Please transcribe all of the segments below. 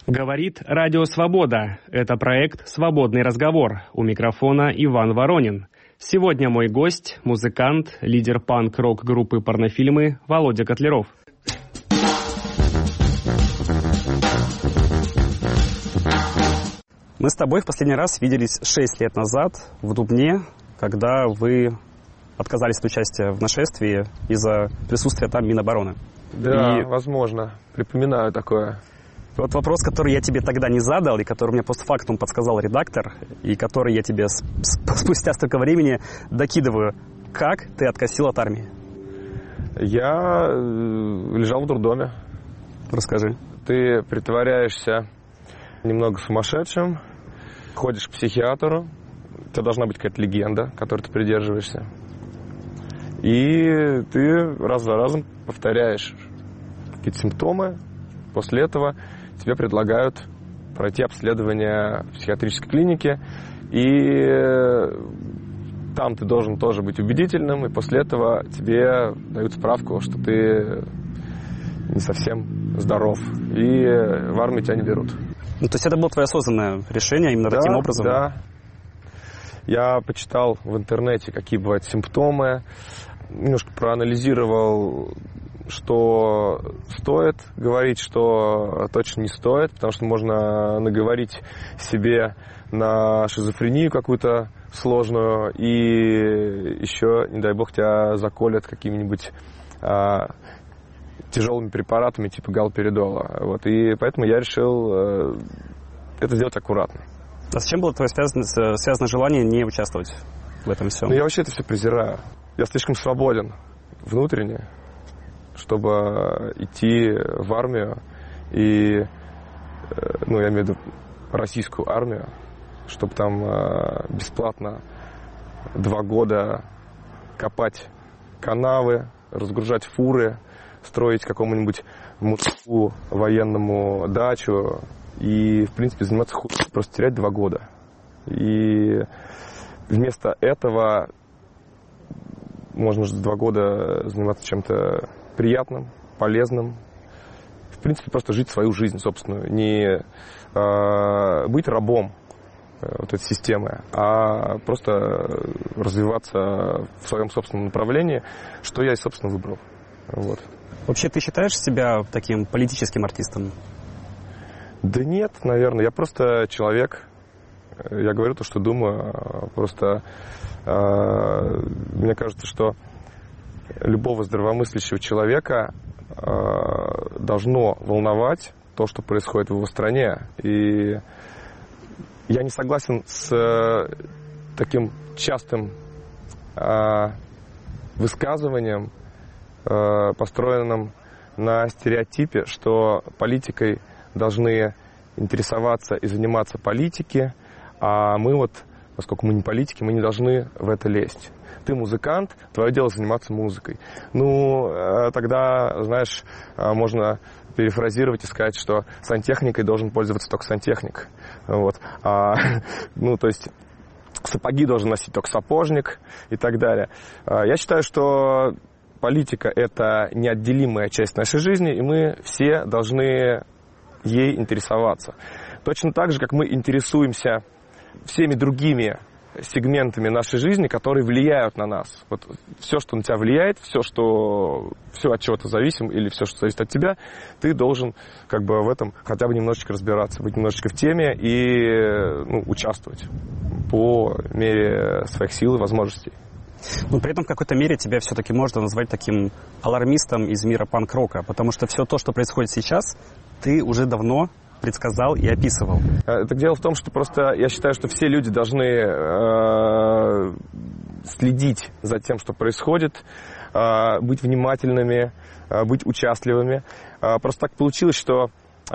Говорит Радио Свобода. Это проект «Свободный разговор». У микрофона Иван Воронин. Сегодня мой гость – музыкант, лидер панк-рок группы «Порнофильмы» Володя Котляров. Мы с тобой в последний раз виделись 6 лет назад в Дубне, когда вы отказались от участия в нашествии из-за присутствия там Минобороны. Да, возможно. Припоминаю такое. Вот вопрос, который я тебе тогда не задал, и который мне постфактум подсказал редактор, и который я тебе спустя столько времени докидываю. Как ты откосил от армии? Я лежал в дурдоме. Расскажи. Ты притворяешься немного сумасшедшим, ходишь к психиатру, у тебя должна быть какая-то легенда, которой ты придерживаешься. И ты раз за разом повторяешь какие-то симптомы. После этого тебе предлагают пройти обследование в психиатрической клинике, и там ты должен тоже быть убедительным, и после этого тебе дают справку, что ты не совсем здоров, и в армию тебя не берут. Ну, то есть это было твое осознанное решение именно таким образом? Да. Я почитал в интернете, какие бывают симптомы, немножко проанализировал, что стоит говорить, что точно не стоит, потому что можно наговорить себе на шизофрению какую-то сложную, и еще, не дай бог, тебя заколят какими-нибудь тяжелыми препаратами типа галоперидола. Вот, и поэтому я решил это сделать аккуратно. А с чем было твое связано желание не участвовать в этом всем? Ну, я вообще это все презираю. Я слишком свободен внутренне, чтобы идти в армию, и, ну, я имею в виду российскую армию, чтобы там бесплатно 2 года копать канавы, разгружать фуры, строить какому-нибудь мужику военному дачу и, в принципе, заниматься просто терять 2 года. И вместо этого можно же 2 года заниматься чем-то приятным, полезным. В принципе, просто жить свою жизнь собственную. Не быть рабом вот этой системы, а просто развиваться в своем собственном направлении, что я и, собственно, выбрал. Вот. Вообще, ты считаешь себя таким политическим артистом? Да нет, наверное. Я просто человек. Я говорю то, что думаю. Просто мне кажется, что любого здравомыслящего человека должно волновать то, что происходит в его стране. И я не согласен с таким частым высказыванием, построенным на стереотипе, что политикой должны интересоваться и заниматься политики, а мы вот, поскольку мы не политики, мы не должны в это лезть. Ты музыкант, твое дело заниматься музыкой. Ну, тогда, знаешь, можно перефразировать и сказать, что сантехникой должен пользоваться только сантехник. Вот. Ну, то есть сапоги должен носить только сапожник и так далее. Я считаю, что политика – это неотделимая часть нашей жизни, и мы все должны ей интересоваться. Точно так же, как мы интересуемся всеми другими сегментами нашей жизни, которые влияют на нас. Вот все, что на тебя влияет, все, от чего ты зависим, или все, что зависит от тебя, ты должен как бы в этом хотя бы немножечко разбираться, быть немножечко в теме и участвовать по мере своих сил и возможностей. Но при этом в какой-то мере тебя все-таки можно назвать таким алармистом из мира панк-рока, потому что все то, что происходит сейчас, ты уже давно предсказал и описывал. Так дело в том, что просто я считаю, что все люди должны следить за тем, что происходит, быть внимательными, быть участливыми. Просто так получилось, что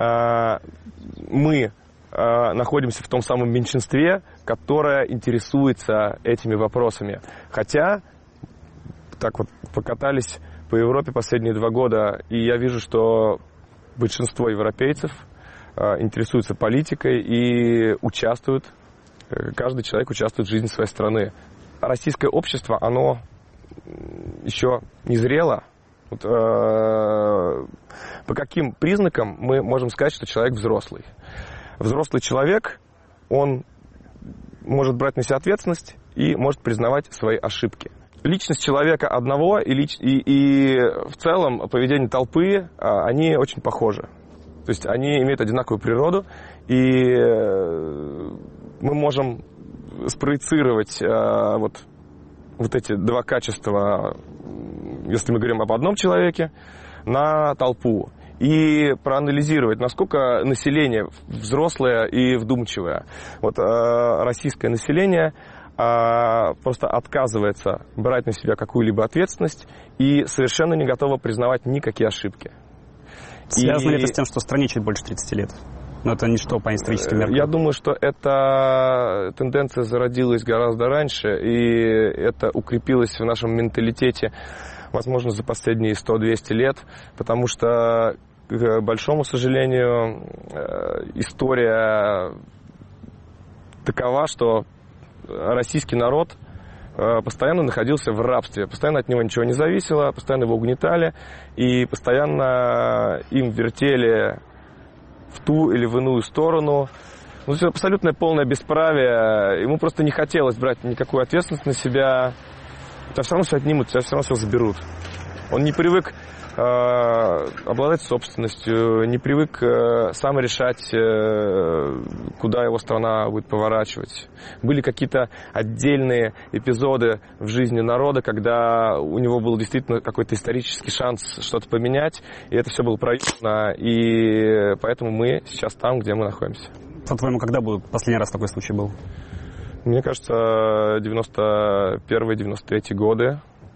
мы находимся в том самом меньшинстве, которое интересуется этими вопросами. Хотя, так вот, покатались по Европе последние 2 года, и я вижу, что большинство европейцев интересуются политикой и участвуют, каждый человек участвует в жизни своей страны. Российское общество, оно еще не зрело Вот, по каким признакам мы можем сказать, что человек взрослый? Взрослый человек, он может брать на себя ответственность и может признавать свои ошибки. Личность человека одного и в целом поведение толпы, они очень похожи. То есть они имеют одинаковую природу, и мы можем спроецировать вот эти два качества, если мы говорим об одном человеке, на толпу. И проанализировать, насколько население взрослое и вдумчивое. Вот российское население просто отказывается брать на себя какую-либо ответственность и совершенно не готово признавать никакие ошибки. Связано ли это с тем, что стране чуть больше 30 лет? Но это ничто по историческим меркам. Я думаю, что эта тенденция зародилась гораздо раньше, и это укрепилось в нашем менталитете, возможно, за последние 100-200 лет, потому что, к большому сожалению, история такова, что российский народ постоянно находился в рабстве, постоянно от него ничего не зависело, постоянно его угнетали, и постоянно им вертели в ту или в иную сторону. Ну, это абсолютное полное бесправие. Ему просто не хотелось брать никакую ответственность на себя. Тебя все равно все отнимут, тебя все равно все заберут. Он не привык обладать собственностью, не привык сам решать, куда его страна будет поворачивать. Были какие-то отдельные эпизоды в жизни народа, когда у него был действительно какой-то исторический шанс что-то поменять, и это все было проиграно, и поэтому мы сейчас там, где мы находимся. По-твоему, когда был последний раз такой случай был? Мне кажется, 91-93 годы,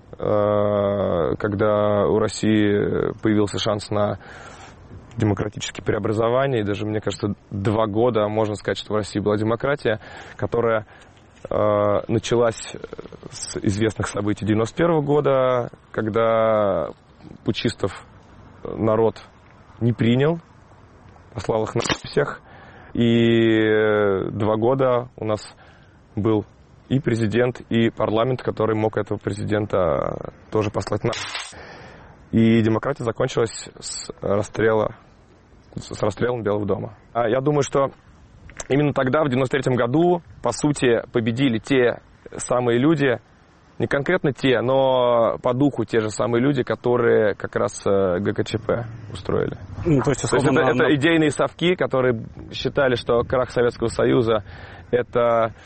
когда у России появился шанс на демократические преобразования, и даже, мне кажется, 2 года можно сказать, что в России была демократия, которая началась с известных событий 91 года, когда путчистов народ не принял, послал их на всех, и 2 года у нас был и президент, и парламент, который мог этого президента тоже послать на... И демократия закончилась с расстрелом Белого дома. Я думаю, что именно тогда, в 93-м году, по сути, победили те самые люди, не конкретно те, но по духу те же самые люди, которые как раз ГКЧП устроили. То есть это идейные совки, которые считали, что крах Советского Союза – это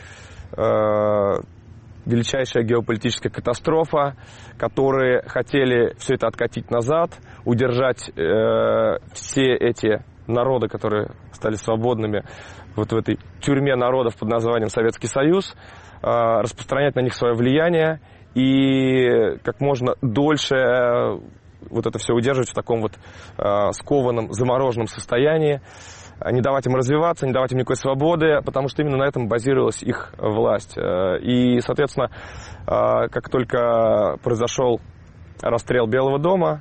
величайшая геополитическая катастрофа, которые хотели все это откатить назад, удержать все эти народы, которые стали свободными вот в этой тюрьме народов под названием Советский Союз, распространять на них свое влияние и как можно дольше вот это все удерживать в таком вот скованном, замороженном состоянии, не давать им развиваться, не давать им никакой свободы, потому что именно на этом базировалась их власть. И, соответственно, как только произошел расстрел Белого дома,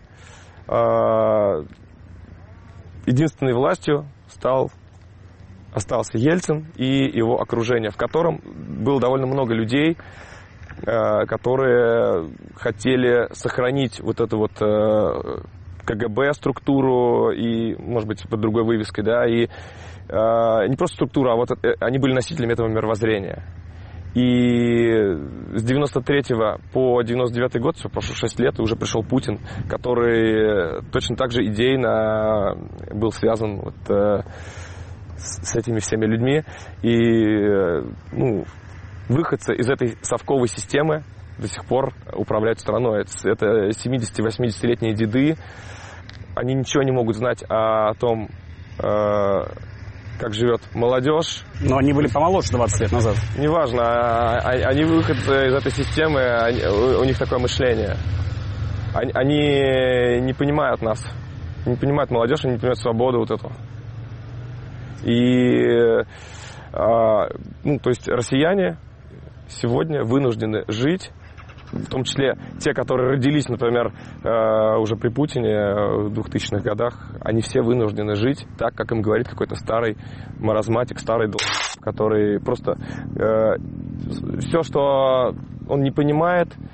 единственной властью остался Ельцин и его окружение, в котором было довольно много людей, которые хотели сохранить вот эту вот КГБ структуру и, может быть, под другой вывеской, да, и не просто структуру, а вот они были носителями этого мировоззрения. И с 93 по 99 год, все, прошло 6 лет, и уже пришел Путин, который точно так же идейно был связан вот с этими всеми людьми. И, выходцы из этой совковой системы до сих пор управляют страной. Это 70-80-летние деды. Они ничего не могут знать о том, как живет молодежь. Но они были помоложе 20 лет назад. Неважно. Они выходцы из этой системы, у них такое мышление. Они не понимают нас. Не понимают молодежь, они не понимают свободу вот эту. И, то есть россияне сегодня вынуждены жить, в том числе те, которые родились, например, уже при Путине в 2000-х годах, они все вынуждены жить так, как им говорит какой-то старый маразматик, старый который просто все, что он не понимает,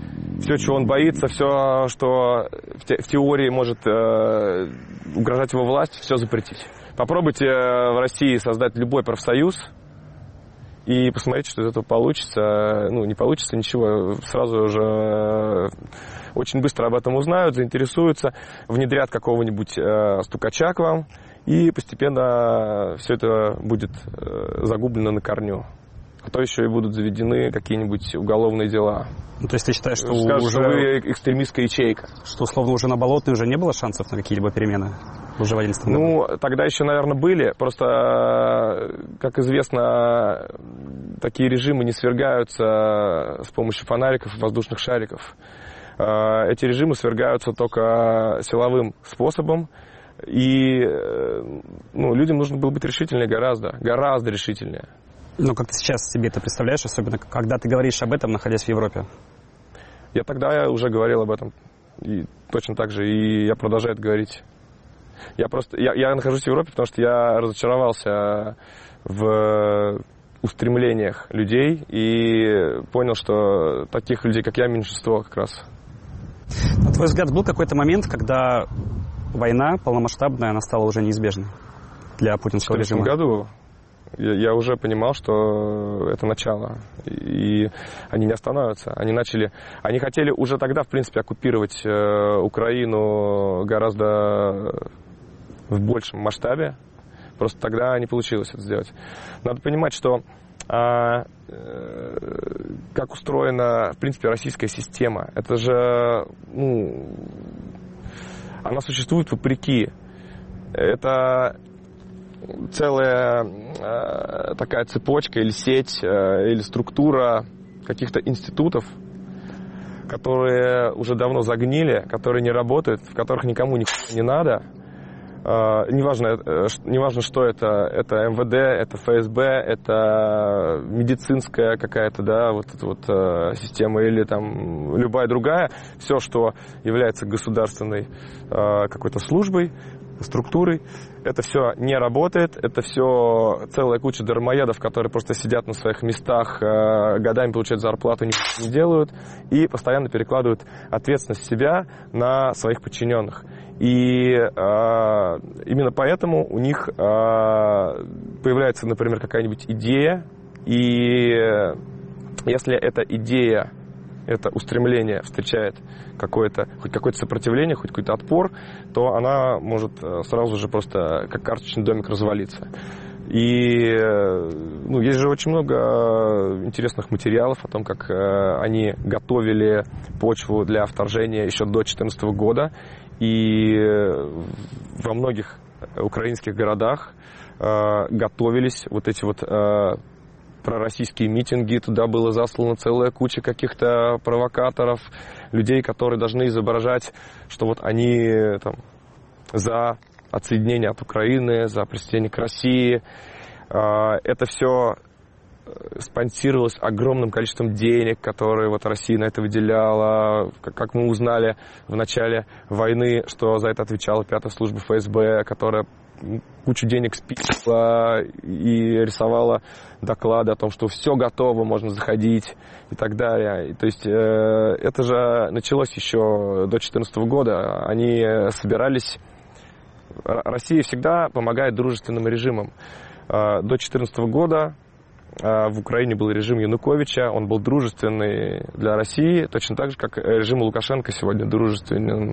все, чего он боится, все, что в теории может угрожать его власти, все запретить. Попробуйте в России создать любой профсоюз и посмотрите, что из этого получится. Ну, не получится ничего, сразу же очень быстро об этом узнают, заинтересуются, внедрят какого-нибудь стукача к вам, и постепенно все это будет загублено на корню. А то еще и будут заведены какие-нибудь уголовные дела. Ну, то есть ты считаешь, что скажут, уже... что вы экстремистская ячейка. Что, условно, уже на Болотной уже не было шансов на какие-либо перемены? Уже в 2011 году? Ну, тогда еще, наверное, были. Просто, как известно, такие режимы не свергаются с помощью фонариков и воздушных шариков. Эти режимы свергаются только силовым способом. И людям нужно было быть решительнее гораздо решительнее. Ну, как ты сейчас себе это представляешь, особенно когда ты говоришь об этом, находясь в Европе? Я тогда уже говорил об этом. И точно так же. И я продолжаю это говорить. Я нахожусь в Европе, потому что я разочаровался в устремлениях людей и понял, что таких людей, как я, меньшинство как раз. На твой взгляд, был какой-то момент, когда война полномасштабная, она стала уже неизбежной для путинского режима? В 2014 году я уже понимал, что это начало, и они не остановятся. Они хотели уже тогда, в принципе, оккупировать Украину гораздо в большем масштабе, просто тогда не получилось это сделать. Надо понимать, что как устроена, в принципе, российская система. Это же, она существует вопреки. Это целая такая цепочка или сеть, или структура каких-то институтов, которые уже давно загнили, которые не работают, в которых никому ничего не надо. Неважно, что это МВД, это ФСБ, это медицинская какая-то, вот эта вот система или там любая другая, все, что является государственной какой-то службой, структурой, это все не работает, это все целая куча дармоедов, которые просто сидят на своих местах, годами получают зарплату, ничего не делают и постоянно перекладывают ответственность себя на своих подчиненных. И именно поэтому у них появляется, например, какая-нибудь идея, и если эта идея, это устремление встречает хоть какое-то сопротивление, хоть какой-то отпор, то она может сразу же просто как карточный домик развалиться. И есть же очень много интересных материалов о том, как они готовили почву для вторжения еще до 2014 года. И во многих украинских городах готовились вот эти вот пророссийские митинги, туда была заслана целая куча каких-то провокаторов, людей, которые должны изображать, что вот они там за отсоединение от Украины, за присоединение к России. Это все спонсировалось огромным количеством денег, которые вот Россия на это выделяла. Как мы узнали в начале войны, что за это отвечала 5-я служба ФСБ, которая кучу денег списывала и рисовала доклады о том, что все готово, можно заходить и так далее. То есть это же началось еще до 2014 года. Они собирались... Россия всегда помогает дружественным режимам. До 2014 года в Украине был режим Януковича, он был дружественный для России, точно так же, как режим Лукашенко сегодня дружественен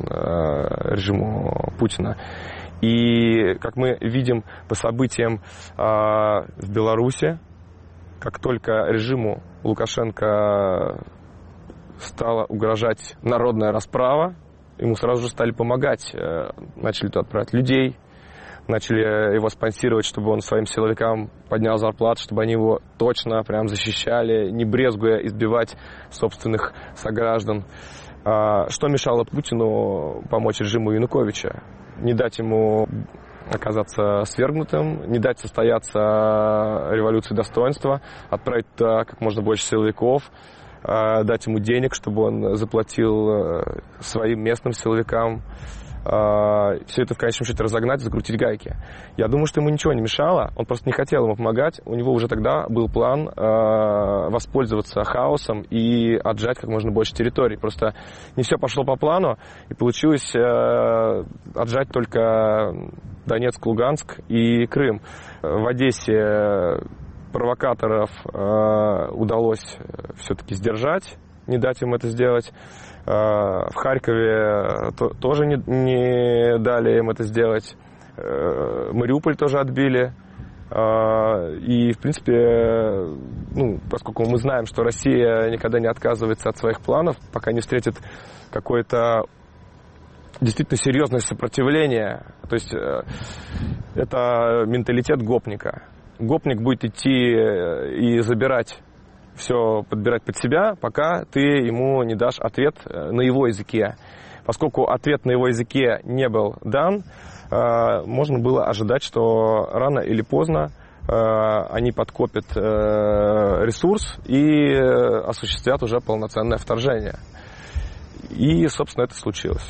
режиму Путина. И, как мы видим по событиям в Беларуси, как только режиму Лукашенко стала угрожать народная расправа, ему сразу же стали помогать, начали туда отправлять людей, начали его спонсировать, чтобы он своим силовикам поднял зарплату, чтобы они его точно прям защищали, не брезгуя избивать собственных сограждан. Что мешало Путину помочь режиму Януковича? Не дать ему оказаться свергнутым, не дать состояться революции достоинства, отправить туда как можно больше силовиков, дать ему денег, чтобы он заплатил своим местным силовикам, все это в конечном счете разогнать, закрутить гайки. Я думаю, что ему ничего не мешало, он просто не хотел ему помогать. У него уже тогда был план воспользоваться хаосом и отжать как можно больше территорий. Просто не все пошло по плану, и получилось отжать только Донецк, Луганск и Крым. В Одессе провокаторов удалось все-таки сдержать, не дать им это сделать. В Харькове тоже не дали им это сделать. Мариуполь тоже отбили. И, в принципе, поскольку мы знаем, что Россия никогда не отказывается от своих планов, пока не встретит какое-то действительно серьезное сопротивление, то есть это менталитет гопника. Гопник будет идти и забирать все, подбирать под себя, пока ты ему не дашь ответ на его языке. Поскольку ответ на его языке не был дан, можно было ожидать, что рано или поздно они подкопят ресурс и осуществят уже полноценное вторжение. И, собственно, это случилось.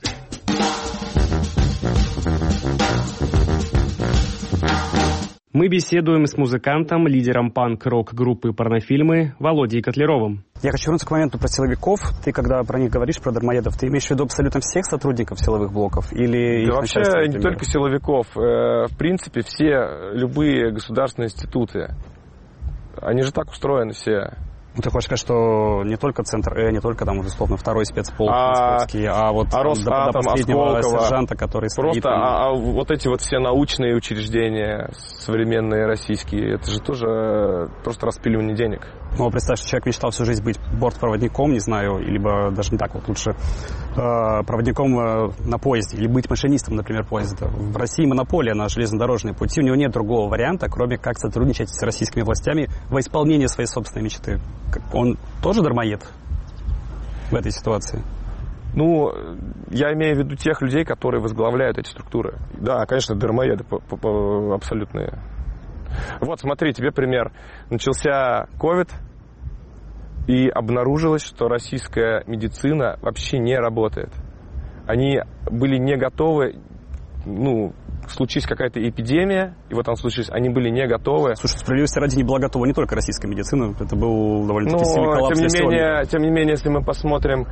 Мы беседуем с музыкантом, лидером панк-рок группы «Порнофильмы» Володей Котлеровым. Я хочу вернуться к моменту про силовиков. Ты, когда про них говоришь, про дармоедов, ты имеешь в виду абсолютно всех сотрудников силовых блоков? Или да вообще не только силовиков. В принципе, все, любые государственные институты, они же так устроены все. Ну, ты хочешь сказать, что не только Центр не только там, условно, второй спецполк московский, вот до последнего сержанта, который стоит... Просто вот эти вот все научные учреждения, современные российские, это же тоже просто распиливание денег. Ну, представь, что человек мечтал всю жизнь быть бортпроводником, не знаю, либо даже не так, вот лучше проводником на поезде, или быть машинистом, например, поезда. В России монополия на железнодорожные пути, у него нет другого варианта, кроме как сотрудничать с российскими властями во исполнение своей собственной мечты. Он тоже дармоед в этой ситуации? Ну, я имею в виду тех людей, которые возглавляют эти структуры. Да, конечно, дармоеды абсолютные. Вот, смотри, тебе пример. Начался ковид, и обнаружилось, что российская медицина вообще не работает. Они были не готовы, случилась какая-то эпидемия, и вот там случилось, они были не готовы. Слушай, справедливости ради не была готова не только российская медицина, это был довольно-таки сильный коллапс. Тем не менее, если мы посмотрим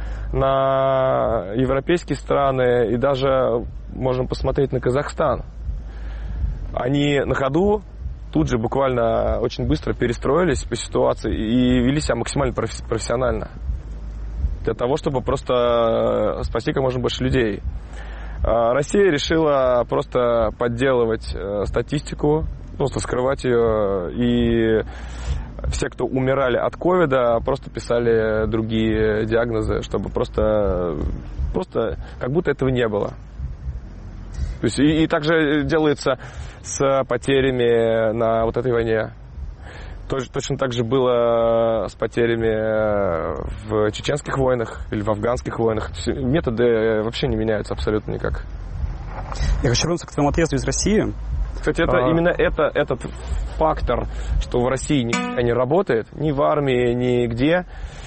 на европейские страны, и даже можем посмотреть на Казахстан, они на ходу тут же буквально очень быстро перестроились по ситуации и вели себя максимально профессионально. Для того, чтобы просто спасти как можно больше людей. Россия решила просто подделывать статистику, просто скрывать ее. И все, кто умирали от ковида, просто писали другие диагнозы, чтобы просто как будто этого не было. То есть, и также делается с потерями на вот этой войне. Точно так же было с потерями в чеченских войнах или в афганских войнах. Методы вообще не меняются абсолютно никак. Я хочу вернуться к твоему отъезду из России. Кстати, именно этот фактор, что в России никогда не работает, ни в армии, нигде,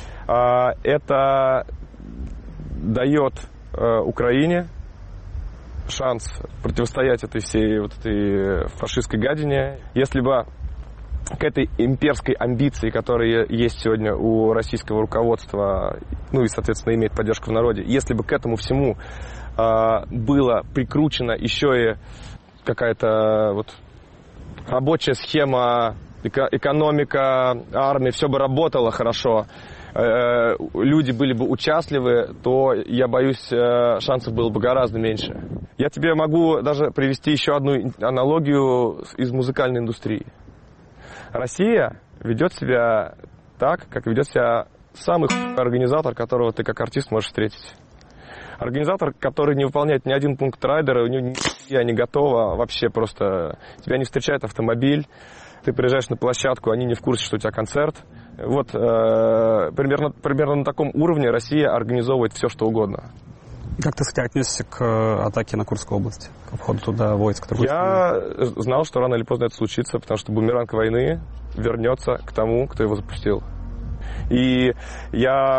это дает Украине шанс противостоять этой всей вот этой фашистской гадине. Если бы к этой имперской амбиции, которая есть сегодня у российского руководства, и, соответственно, имеет поддержку в народе, если бы к этому всему было прикручено еще и какая-то вот рабочая схема, экономика, армия, все бы работало хорошо, люди были бы участливы, то, я боюсь, шансов было бы гораздо меньше. Я тебе могу даже привести еще одну аналогию из музыкальной индустрии. Россия ведет себя так, как ведет себя самый организатор, которого ты как артист можешь встретить. Организатор, который не выполняет ни один пункт райдера, у него не готово, вообще просто тебя не встречает автомобиль, ты приезжаешь на площадку, они не в курсе, что у тебя концерт. Вот примерно на таком уровне Россия организовывает все, что угодно. Как ты, кстати, отнесся к атаке на Курскую область, к входу туда войск? Я знал, что рано или поздно это случится, потому что бумеранг войны вернется к тому, кто его запустил. И я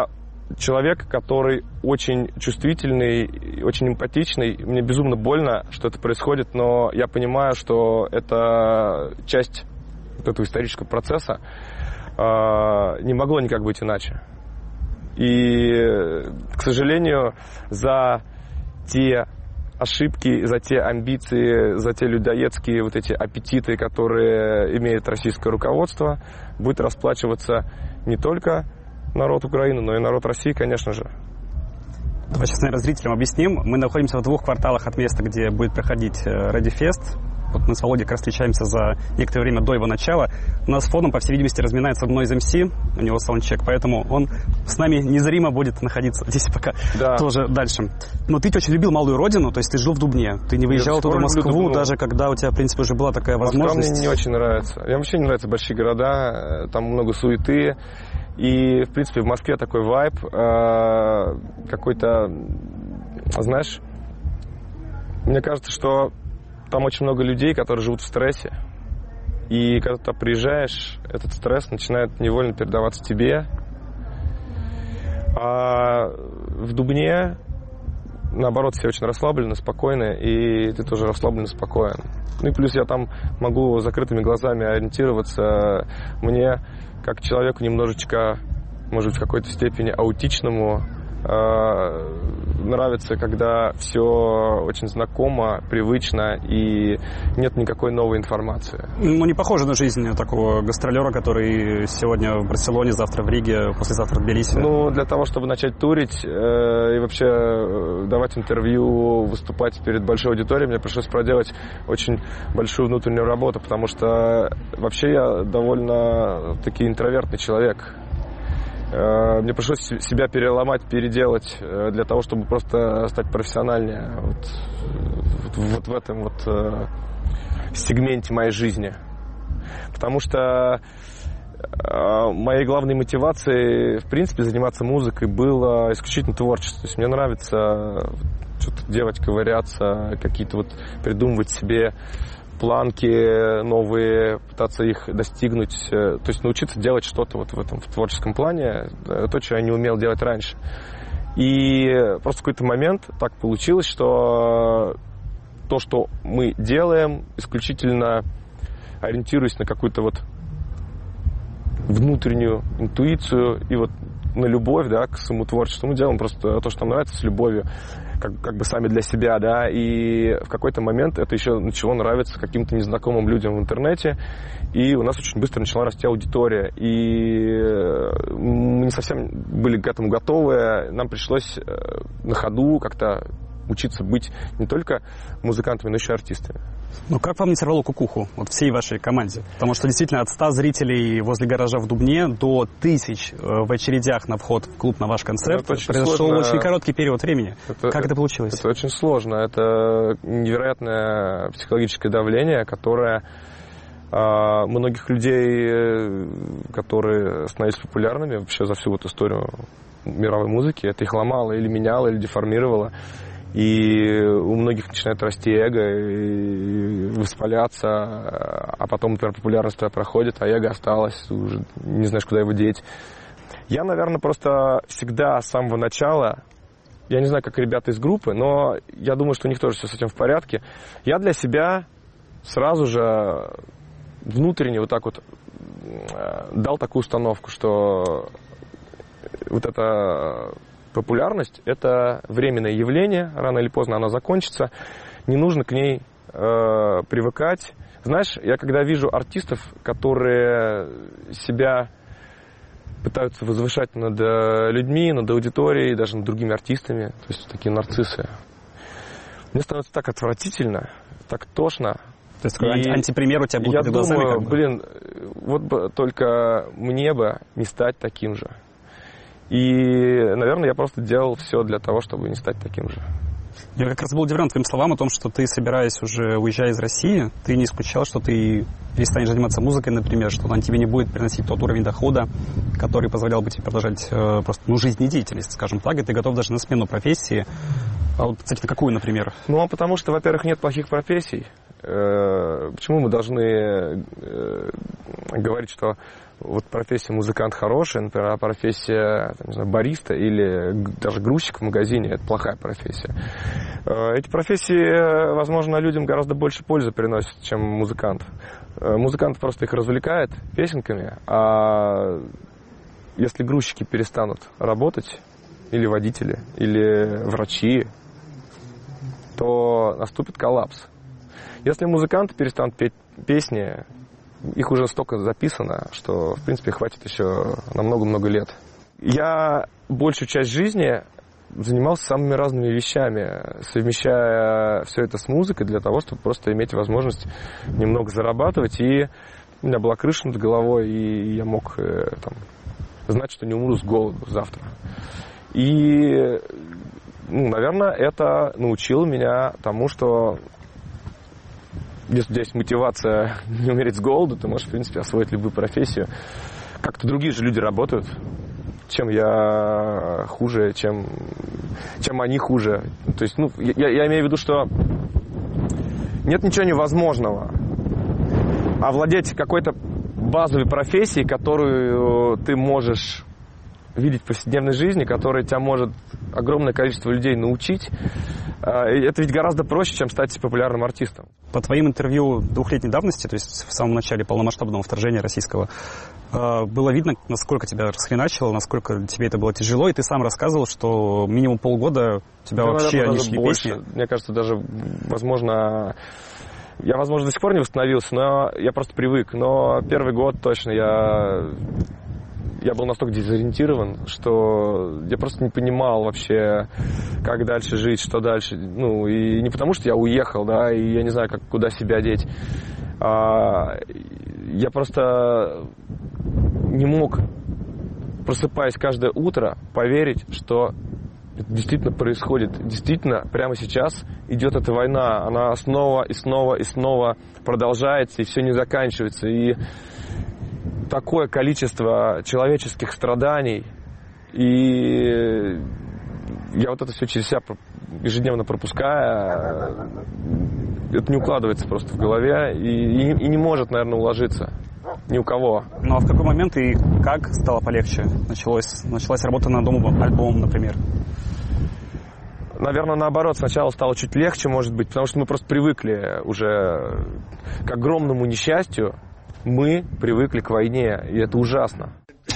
человек, который очень чувствительный, очень эмпатичный. Мне безумно больно, что это происходит, но я понимаю, что это часть вот этого исторического процесса. Не могло никак быть иначе. И, к сожалению, за те ошибки, за те амбиции, за те людоедские вот эти аппетиты, которые имеет российское руководство, будет расплачиваться не только народ Украины, но и народ России, конечно же. Давай сейчас, наверное, зрителям объясним. Мы находимся в 2 кварталах от места, где будет проходить Readyfest. Вот мы с Володей как раз встречаемся за некоторое время до его начала. У нас фоном, по всей видимости, разминается одно из МС, у него саундчек, поэтому он с нами незримо будет находиться здесь пока тоже дальше. Но ты очень любил малую родину, то есть ты жил в Дубне, ты не выезжал туда в Москву, даже когда у тебя, в принципе, уже была такая возможность. Москва мне не очень нравится. Мне вообще не нравятся большие города, там много суеты. И, в принципе, в Москве такой вайб какой-то, знаешь, мне кажется, что там очень много людей, которые живут в стрессе. И когда ты приезжаешь, этот стресс начинает невольно передаваться тебе. А в Дубне, наоборот, все очень расслаблены, спокойны, и ты тоже расслаблен и спокоен. Ну и плюс я там могу закрытыми глазами ориентироваться. Мне, как человеку немножечко, может быть, в какой-то степени аутичному, нравится, когда все очень знакомо, привычно и нет никакой новой информации. Ну, не похоже на жизнь такого гастролера, который сегодня в Барселоне, завтра в Риге, послезавтра в Тбилиси. Ну, для того, чтобы начать турить и вообще давать интервью, выступать перед большой аудиторией, мне пришлось проделать очень большую внутреннюю работу, потому что вообще я довольно-таки интровертный человек. Мне пришлось себя переломать, переделать для того, чтобы просто стать профессиональнее вот в этом вот сегменте моей жизни. Потому что моей главной мотивацией, в принципе, заниматься музыкой было исключительно творчество. То есть мне нравится что-то делать, ковыряться, какие-то вот придумывать себе планки новые, пытаться их достигнуть, то есть научиться делать что-то вот в этом в творческом плане, то, что я не умел делать раньше. И просто в какой-то момент так получилось, что то, что мы делаем, исключительно ориентируясь на какую-то вот внутреннюю интуицию и вот на любовь, да, к своему творчеству. Мы делаем просто то, что нам нравится, с любовью, как бы сами для себя, да, и в какой-то момент это еще начало нравиться каким-то незнакомым людям в интернете, и у нас очень быстро начала расти аудитория, и мы не совсем были к этому готовы, нам пришлось на ходу как-то учиться быть не только музыкантами, но еще и артистами. Ну, как вам не сорвало кукуху, вот всей вашей команде? Потому что действительно от 100 зрителей возле гаража в Дубне до 1000 в очередях на вход в клуб на ваш концерт произошел очень короткий период времени. Как это получилось? Это очень сложно. Это невероятное психологическое давление, которое многих людей, которые становились популярными вообще за всю вот историю мировой музыки, это их ломало или меняло, или деформировало. И у многих начинает расти эго и воспаляться, а потом, например, популярность твоя проходит, а эго осталось, уже не знаешь, куда его деть. Я, наверное, просто всегда с самого начала, я не знаю, как ребята из группы, но я думаю, что у них тоже все с этим в порядке. Я для себя сразу же внутренне вот так вот дал такую установку, что вот это... популярность – это временное явление, рано или поздно она закончится, не нужно к ней привыкать. Знаешь, я когда вижу артистов, которые себя пытаются возвышать над людьми, над аудиторией, даже над другими артистами, то есть такие нарциссы, мне становится так отвратительно, так тошно. То есть антипример у тебя будет перед глазами? Я думаю, блин, вот бы только мне бы не стать таким же. И, наверное, я просто делал все для того, чтобы не стать таким же. Я как раз был удивлен твоим словам о том, что ты, собираясь уже уезжая из России, ты не исключал, что ты перестанешь заниматься музыкой, например, что она тебе не будет приносить тот уровень дохода, который позволял бы тебе продолжать просто жизнедеятельность, скажем так, и ты готов даже на смену профессии. А вот, кстати, на какую, например? Ну, потому что, во-первых, нет плохих профессий. Почему мы должны говорить, что вот профессия музыкант хорошая, например, а профессия, там, не знаю, бариста или даже грузчик в магазине — это плохая профессия. Эти профессии, возможно, людям гораздо больше пользы приносят, чем музыкант. Музыкант просто их развлекает песенками, а если грузчики перестанут работать, или водители, или врачи, то наступит коллапс. Если музыканты перестанут петь песни, их уже столько записано, что, в принципе, хватит еще на много-много лет. Я большую часть жизни занимался самыми разными вещами, совмещая все это с музыкой для того, чтобы просто иметь возможность немного зарабатывать. И у меня была крыша над головой, и я мог знать, что не умру с голоду завтра. И, наверное, это научило меня тому, что если у тебя есть мотивация не умереть с голоду, ты можешь, в принципе, освоить любую профессию. Как-то другие же люди работают. Чем я хуже, чем они хуже. То есть, я имею в виду, что нет ничего невозможного. Овладеть какой-то базовой профессией, которую ты можешь видеть в повседневной жизни, которая тебя может огромное количество людей научить, это ведь гораздо проще, чем стать популярным артистом. По твоим интервью 2-летней давности, то есть в самом начале полномасштабного вторжения российского, было видно, насколько тебя расхреначило, насколько тебе это было тяжело, и ты сам рассказывал, что минимум полгода тебя вообще не шли песни. Мне кажется, даже, возможно, я, до сих пор не восстановился, но я просто привык. Но первый год точно я был настолько дезориентирован, что я просто не понимал вообще, как дальше жить, что дальше. И не потому, что я уехал, да, и я не знаю, куда себя деть. Я просто не мог, просыпаясь каждое утро, поверить, что это действительно происходит. Действительно, прямо сейчас идет эта война. Она снова и снова и снова продолжается, и все не заканчивается. И такое количество человеческих страданий, и я вот это все через себя ежедневно пропускаю, это не укладывается просто в голове и не может, наверное, уложиться ни у кого. Ну а в какой момент и как стало полегче? Началась работа над новым альбомом, например? Наверное, наоборот, сначала стало чуть легче, может быть, потому что мы просто привыкли уже к огромному несчастью. Мы привыкли к войне, и это ужасно.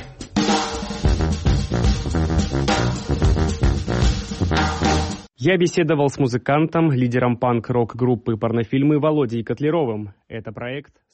Я беседовал с музыкантом, лидером панк-рок группы «Порнофильмы» Володей Котлеровым. Это проект